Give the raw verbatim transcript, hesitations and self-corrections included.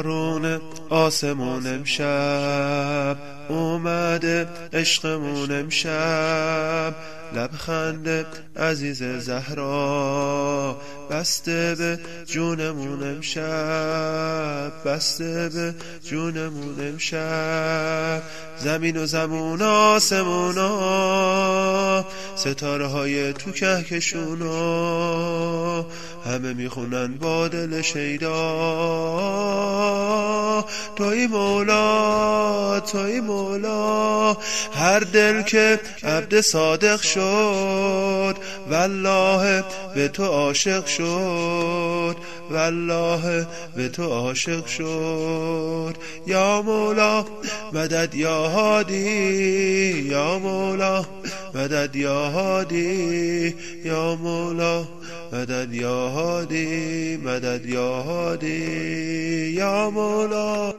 بارون آسمون امشب اومده، عشقمون امشب لبخند عزیز زهرا بسته به جونمون امشب، بسته به جونمون امشب. زمین و زمون آسمونا ستاره های تو کهکشونا همه میخونن با دل شیدا توی مولا توی مولا. هر دل که عبد صادق شد والله به تو عاشق شد، والله به تو عاشق شد. یا مولا مدد یا هادی، یا مولا مدد یا هادی، یا مولا مدد یا هادی، مدد یا هادی یا مولا.